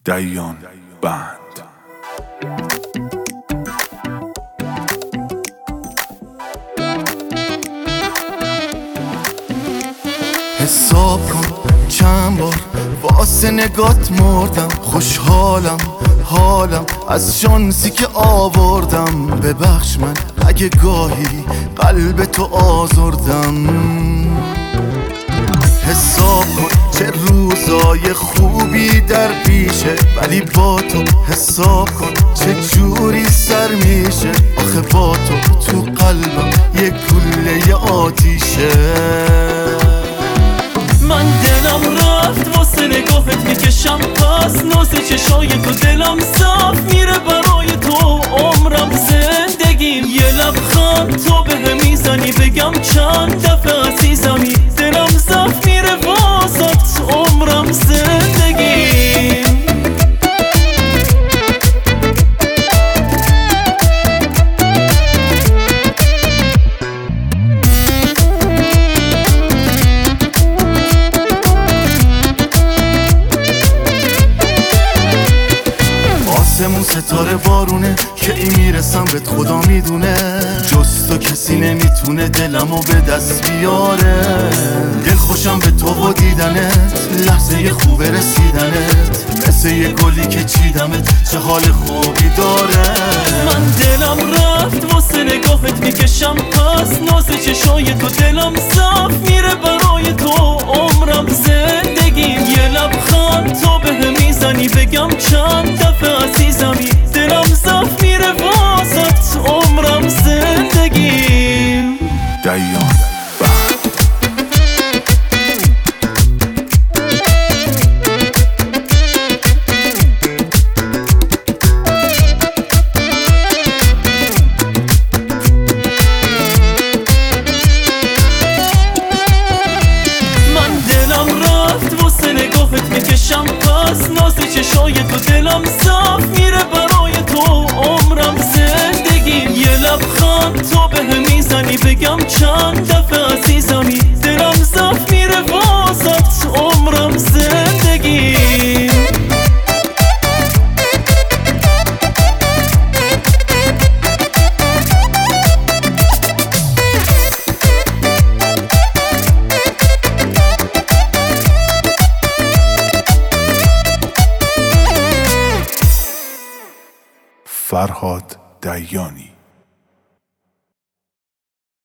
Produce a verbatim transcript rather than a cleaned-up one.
دیان بند. حساب کن چند بار واسه نگات مردم، خوشحالم حالم از شانسی که آوردم. ببخش من اگه گاهی قلب تو آزردم. حساب کن چه روزای خوبی در پیشه، ولی با تو حساب کن چه جوری سر میشه. آخه با تو تو قلبم یه گوله آتیشه. من دلم رفت واسه نگاهت میکشم پس ناز چشای تو، دلم صاف میره برای تو عمرم زندگیم. یه لبخند تو به میزنی بگم چند دفعه عزیزمی، دلم صاف میره واسط عمرم زندگیم. آسمون ستاره بارونه که این میرسم بهت خدا میدونه. جز تو کسی نمیتونه دلمو به دست بیاره. دل خوشم به تو و دیدنت، لحظه خوب رسیدنت، مثل یه گلی که چیدمت چه حال خوبی داره. من دلم رفت واسه نگاهت میکشم پس ناز چشای تو، دلم صاف میره برای تو عمرم زندگیم. یه لبخند تو به میزنی بگم چند دفعه عزیزمی، دلم صاف میره واسط عمرم زندگیم. دیان میکشم پس ناز چشای تو، دلم صاف میره برای تو عمرم زندگیم. یه لبخند تو به میزنی بگم چند دفعه عزیزمی، دلم صاف میره واسط عمرم زندگیم. فرهاد دیانی.